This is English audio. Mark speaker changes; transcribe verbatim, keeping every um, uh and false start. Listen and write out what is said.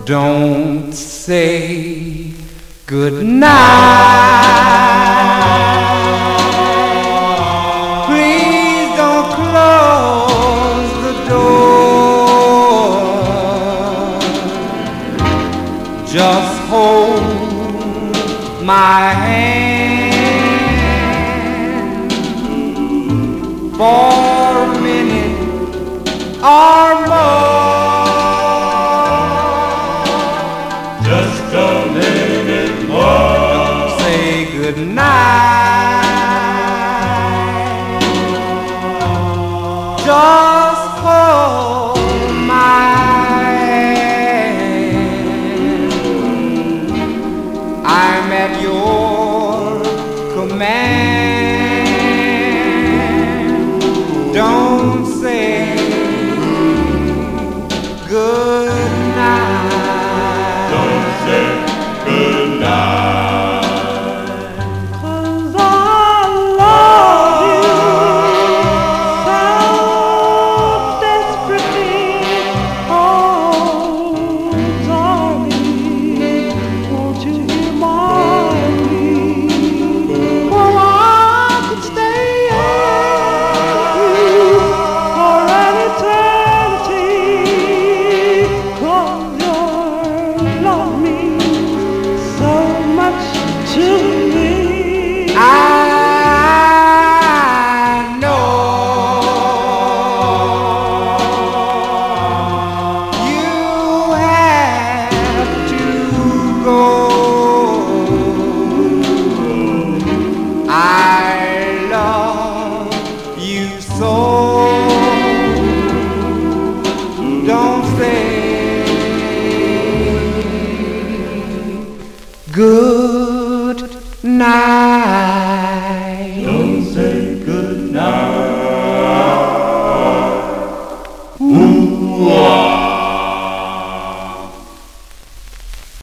Speaker 1: Don't say good night. Please don't close the door. Just hold my hand for a minute or more.
Speaker 2: Just a minute more.
Speaker 1: Say good night. Just hold my hand. I'm at your command. Don't say good night.
Speaker 2: Don't say good night.
Speaker 3: 'Cause I love you so desperately. Oh, darling, won't you hear my plea? For I could stay with you for an eternity. 'Cause your love means so much to me.
Speaker 1: I know you have to go. I love you so. Don't say good